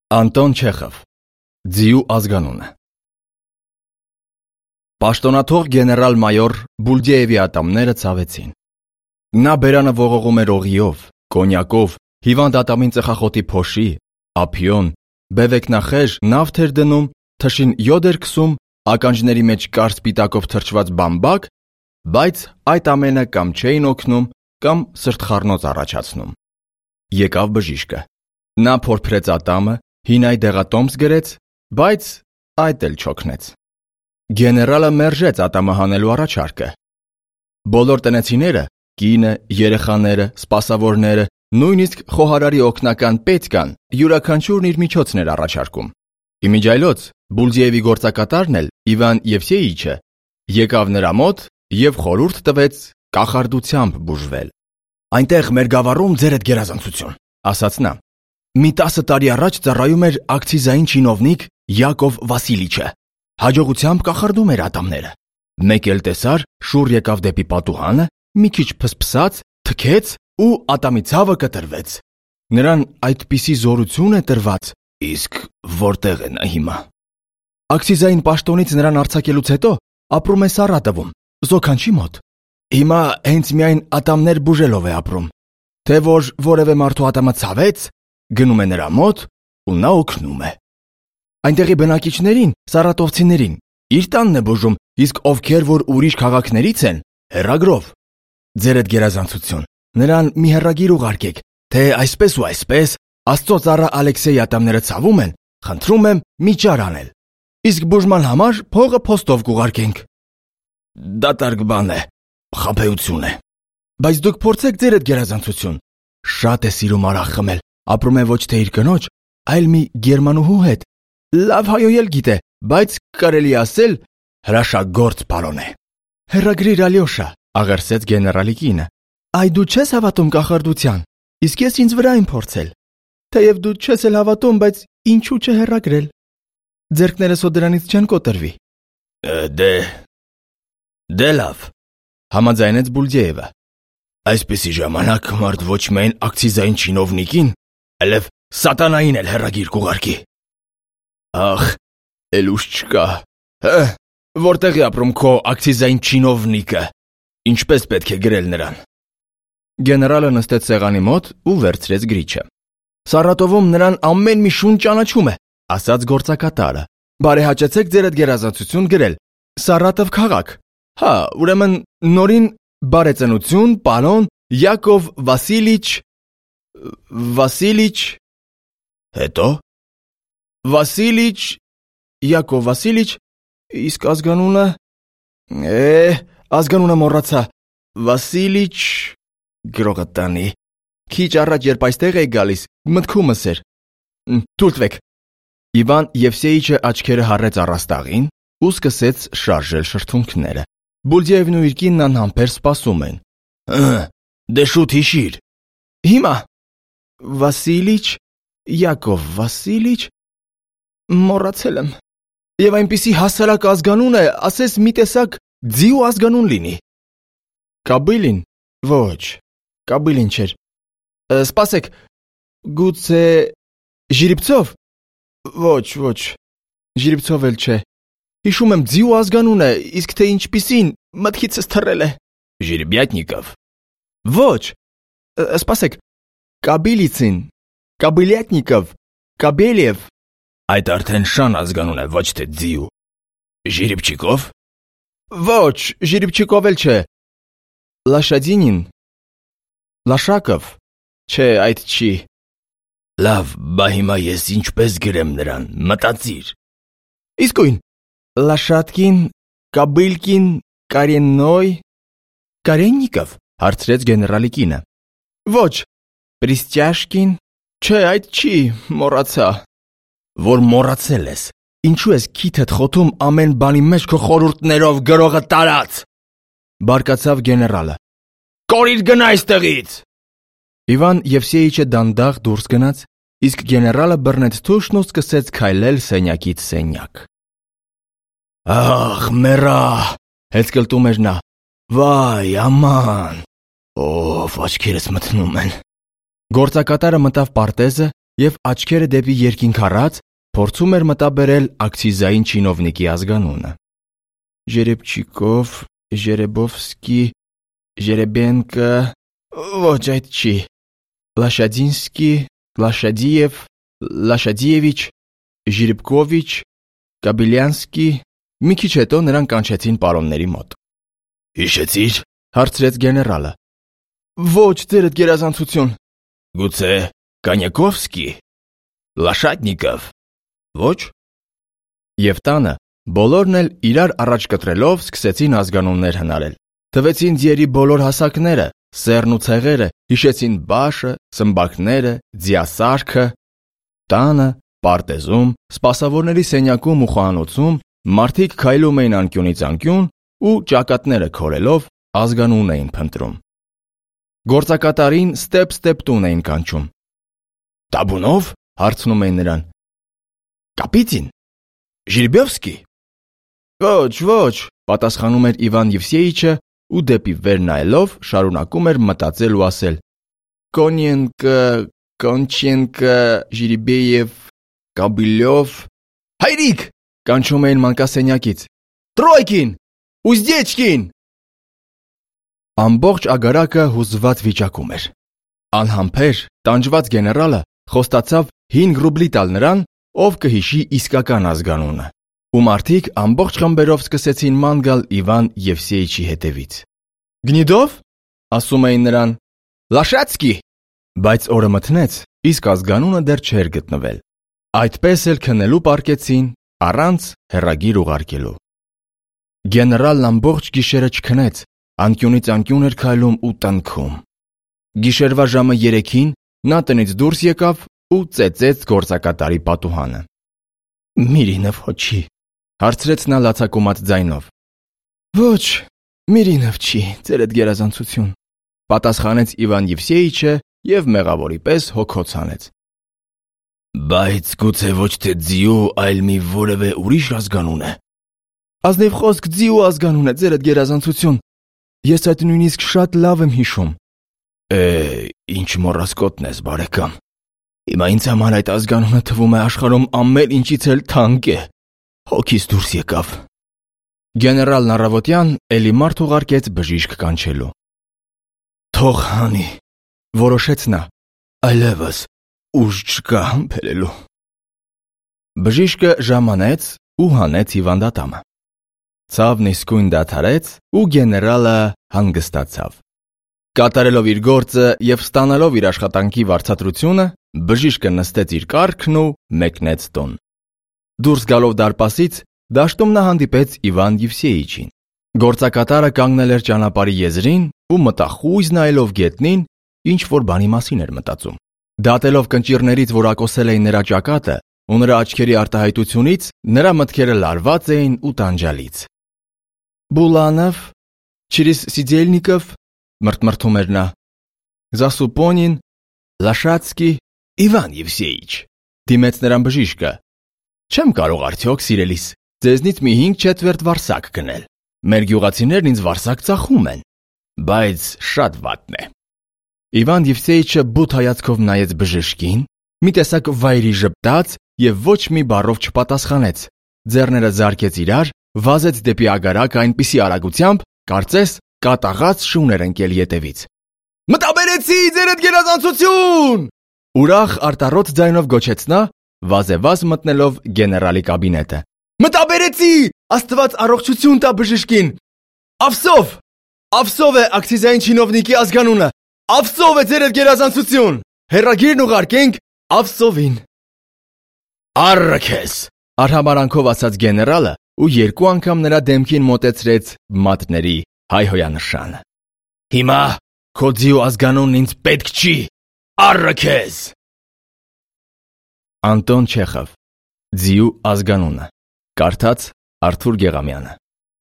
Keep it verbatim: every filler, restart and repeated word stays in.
Անտոն Չեխով, Ձիու ազգանունը։ Պաշտոնաթող գեներալ-մայոր Բուլդիևի ատամները ցավեցին։ Նա բերանը ողողում էր օղիով, կոնյակով, հիվանդ ատամին ծխախոտի փոշի, ափիոն, բևեկնախեժ, նավթ էր դնում, թշին յոդ էր քսում, ականջների մեջ կար սպիտակով թրջված բամբակ, բայց այդ ամենը կամ չէին օգնում, կամ սրտխառնոց առաջացնում։ Եկավ բժիշկը։ Նա փորփրեց ատամը, հինայ դեղատոմս գրեց, բայց այդ էլ չօգնեց։ Գեներալը մերժեց ատամը հանելու առաջարկը։ Բոլոր տնեցիները, կինը, երեխաները, սպասավորները, նույնիսկ խոհարարի օգնական պետքան, յուրաքանչյուրն իր միջոցն էր առաջարկում։ Իմիջայլոց Բուլդիևի գործակատարն էլ Իվան Եվսեիչը եկավ նրա մոտ եւ խորհուրդ տվեց կախարդությամբ բուժվել։ Այնտեղ մեր գավառում ձերդ գերազանցություն, ասաց նա։ Մի տասը տարի առաջ ծառայում էր ակցիզային չինովնիկ Յակով Վասիլիչը։ Հաջողությամբ կախարդում էր ատամները։ Մեկ էլ տեսար, շուռ եկավ դեպի պատուհանը, մի քիչ փսփսաց, թքեց ու ատամի ցավը կտրվեց։ Նրան այդպիսի զորություն է տրված, իսկ որտեղ է նա հիմա։ Ակցիզային պաշտոնից նրան արձակելուց հետո ապրում է Սարատովում, Զոքանչի մոտ։ Հիմա հենց միայն ատամներ բուժելով է ապրում։ Թե որ որևէ մարդու ատամը ցավեց, գնում է նրա մոտ ու նա օգնում է։ Այնտեղի բնակիչներին, սարատովցիներին, իր տանն է բուժում, իսկ ովքեր որ ուրիշ քաղաքներից են, հեռագրով։ Ձերդ գերազանցություն, նրան մի հեռագիր ուղարկեք, թե այսպես ու այսպես Աստծո ծառա Ալեքսեյ ատամները ցավում են, խնդրում եմ միջար անել։ Իսկ բուժման համար փողը փոստով կուղարկենք։ Դատարկ բան է, խաբեություն է։ Բայց դուք փորձեք ձերդ գերազանցություն։ Շատ է սիրում արախ խմել, ապրում է ոչ թե իր կնոջ, այլ մի գերմանուհու հետ։ Լավ հայոյել գիտե, բայց կարելի ասել հրաշագործ պարոն է։ Հեռագրիր Ալյոշա, աղերսեց գեներալի կինը։ Այ դու չես հավատում կախարդության, իսկ ես ինձ վրա եմ փորձել։ Թեև դու չես էլ հավատում, բայց ինչու՞ չհեռագրել։ Ձերքներս ու դրանից չեն կոտրվի։ Դե Դե լավ, համաձայնեց Բուլդիևը։ Այսպիսի ժամանակ մարդ ոչ միայն ակցիզային չինովնիկին, այլև սատանային էլ հեռագիր կուղարկի։ Ախ, էլ ուշ չկա։ Հը, որտեղ է ապրում քո ակցիզային չինովնիկը։ Ինչպես պետք է գրել նրան։ Գեներալը նստեց սեղանի մոտ ու վերցրեց գրիչը։ Սարատովում նրան ամեն մի շուն ճանաչում է, ասաց գործակատարը։ Բարեհաճեցեք ձերդ գերազանցություն գրել։ Սարատով քաղաք։ Հա, ուրեմն նորին բարեծնություն, պարոն Յակով Վասիլիչ Վասիլիչ Հետո Վասիլիչ Յակով Վասիլիչ, իսկ ազգանունը Է, ազգանունը մոռացա։ Վասիլիչ գրողը տանի։ Քիչ առաջ երբ այստեղ էի գալիս, մտքումս էր։ Թույլ տվեք։ Իվան Եվսեիչը աչքերը հառեց առաստաղին ու սկսեց շարժել շրթունքները։ Բուլդիևն ու իր կինն անհամբեր սպասում են։ Դե շուտ հիշիր։ Հիմա Վասիլիչ Յակով Վասիլիչ մոռացել եմ։ Եվ այնպիսի հասարակ ազգանուն է, ասես մի տեսակ ձիու ազգանուն լինի։ Կաբիլին։ Ոչ, Կաբիլին չէր։ Սպասեք, գուցե Ժիրիբցով։ Ոչ, ոչ, Ժիրիբցով էլ չէ։ Հիշում եմ ձիու ազգանուն է, իսկ թե ինչպիսին մտքիցս թռել է։ Ժիրիբյատնիկով։ Ոչ, սպասեք, Կաբիլիցին, Կաբիլյատնիկով, Կաբելիև։ Այդ արդեն շան ազգանուն է, ոչ թե ձիու։ Ժիրիբչիկով։ Ոչ, Ժիրիբչիկով էլ չէ։ Լաշադինին։ Լաշակով։ Չէ, այդ չի։ Լավ, բա հիմա ես ինչպես գրեմ նրան, մտածիր։ Իսկույն։ Լաշատկին, Կաբիլկին, Կարեննոյ, Կարեննիկով, հարցրեց գեներալի կինը։ Ոչ, Պրիստյաշկին, չէ, այդ չի, մոռացա։ Որ մոռացել ես, ինչու ես քիթդ խոթում ամեն բանի մեջ քո խորհուրդներով գրողը տարած։ Բարկացավ գեներալը։ Կորիր գնա այստեղից։ Իվան Եվսեիչը դանդաղ դուրս գնաց, իսկ գեներալը բռնեց թուշն ու սկսեց քայլել սենյակից սենյակ։ Ախ, մեռա, հեծկլտում էր նա։ Վայ, աման։ Ով աչքերս մթնում են։ Գործակատարը մտավ պարտեզը, և աչքերը դեպի երկինք առած, փորձում էր մտաբերել ակցիզային չինովնիկի ազգանունը։ Ժերեբչիկով, Ժերեբովսկի, Ժերեբենկը, ոչ այդ չի, Լաշադինսկի, Լաշադիև, Լաշադիևիչ, Ժիրբկովիչ, Կաբիլյանսկի։ Մի քիչ հետո նրան կանչեցին պարոնների մոտ։ Հիշեցի՞ր, հարցրեց գեներալը։ Ոչ, ձերդ գերազանցություն։ Գուցե Կանյակովսկի, Լաշատնիկով։ Ոչ։ Եվ տանը բոլորն էլ իրար առաջ կտրելով սկսեցին ազգանուններ հնարել։ Թվեցին ձիերի բոլոր հասակները, սեռն ու ցեղերը, հիշեցին բաշը, սմբակները, ձիասարքը։ Տանը, պարտեզում, սպասավորների սենյակում ու խոհանոցում մարդիկ քայլում էին անկյունից անկյուն ու ճակատները քորելով ազգանուն էին փնտրում։ Գործակատարին ստեպ-ստեպ տուն էին կանչում։ Տաբունով, հարցնում էին նրան։ Կապիտին, Ժիրբևսկի։ Ոչ, ոչ, պատասխանում էր Իվան Եվսեյիչը ու դեպի վեր նայելով շարունակում էր մտածել ու ասել. Կոնյենկը, Կոնչենկը, Ժիրիբեև, Կաբիլյով։ Հայրիկ, կանչում էին մանկասենյակից։ Տրոյկին, Ուզդեչկին։ Ամբողջ ագարակը հուզված վիճակում էր։ Անհամբեր, տանջված գեներալը խոստացավ հինգ ռուբլի տալ նրան, ով կհիշի իսկական ազգանունը, ու մարդիկ ամբողջ խմբերով սկսեցին ման գալ Իվան Եվսեյիչի հետևից։ Գնիդով, ասում էին նրան, Լաշացկի, բայց օրը մթնեց, իսկ ազգանունը դեռ չէր գտնվել։ Այդպես էլ քնելու պարկեցին, առանց հեռագիր ուղարկելու։ Գեներալն ամբողջ գիշերը չքնեց, անկյունից անկյուն էր քայլում ու տնքում։ Գիշերվա ժամը երեքին նա տնից դուրս եկավ ու ծեծեց գործակատարի պատուհանը։ Միրինով հոչի, հարցրեց նա լացակումած ձայնով։ Ոչ, Միրինով չի, ձերդ գերազանցություն, պատասխանեց Իվան Եվսեյիչը և մեղավորի պես հոգոց հանեց։ Բայց գուցե ոչ թե ձիու, այլ մի որևէ ուրիշ ազգանուն է։ Ազնիվ խոսք ձիու ազգանուն է, ձերդ գերազանցություն։ Ես այդ նույնիսկ շատ լավ եմ հիշում։ Է, ինչ մոռասկոտն ես, բարեկամ։ Հիմա ինձ համար այդ ազգանունը թվում է աշխարհում ամեն ինչից էլ թանկ է։ Հոգիս դուրս եկավ։ Գեներալն առավոտյան էլի մարդ ուղարկեց բժիշկ կանչելու։ Թող հանի, որոշեց նա, այլևս ուժ չկա համբերելու։ Բժիշկը ժամանեց ու հանեց հիվանդատամը։ Ցավն իսկույն դադարեց ու գեներալը հանգստացավ։ Կատարելով իր գործը և ստանալով իր աշխատանքի վարձատրությունը, բժիշկը նստեց իր կառքն ու մեկնեց տուն։ Դուրս գալով դարպասից, դաշտում նա հանդիպեց Իվան Եվսեյիչին։ Գործակատարը կանգնել էր ճանապարհի եզրին ու մտախույզ նայելով գետնին, ինչ-որ բանի մասին էր մտածում։ Դատելով կնճիռներից, որ ակոսել էին նրա ճակատը, ու նրա աչքերի արտահայտությունից, նրա մտքերը լարված էին ու տանջալից։ Բուլանով, Չիրիս Սիդելնիկով, մրթմրթում էր նա։ Զասուպոնին, Լաշացկի, Իվան Եվսեյիչ, դիմեց նրան բժիշկը։ Չեմ կարող արդյոք, սիրելիս, ձեզնից մի հինգ չետվերտ վարսակ գնել։ Մեր գյուղացիներն ինձ վարսակ ծախում են, բայց շատ վատն է։ Իվան Եվսեյիչը բութ հայացքով նայեց բժշկին, մի տեսակ վայրի ժպտաց և ոչ մի բառով չպատասխանեց։ Ձեռները զարկեց իրար, վազեց դեպի ագարակը այնպիսի արագությամբ, կարծես կատաղած շուն էր ընկել ետևից։ Մտաբերեցի, ձերդ գերազանցություն! Ուրախ արտառոց ձայնով գոչեց նա, վազեվազ մտնելով գեներալի կաբինետը։ Մտաբերեցի, Աստված առողջություն տա բժշկին։ Ավսով, ավսով է ակցիզային չինովնիկի ազգանունը։ Ավսով է ձերդ գերազանցություն։ Հեռագիրն ուղարկենք Ավսովին։ Առը քեզ, արհամարանքով ասաց գեներալը ու երկու անգամ նրա դեմքին մոտեցրեց մատների հայհոյանշանը։ Հիմա քո ձիու ազգանունն ինձ պետք չի։ Առը քեզ։ Անտոն Չեխով, Ձիու ազգանունը, կարդաց Արթուր Գեղամյանը։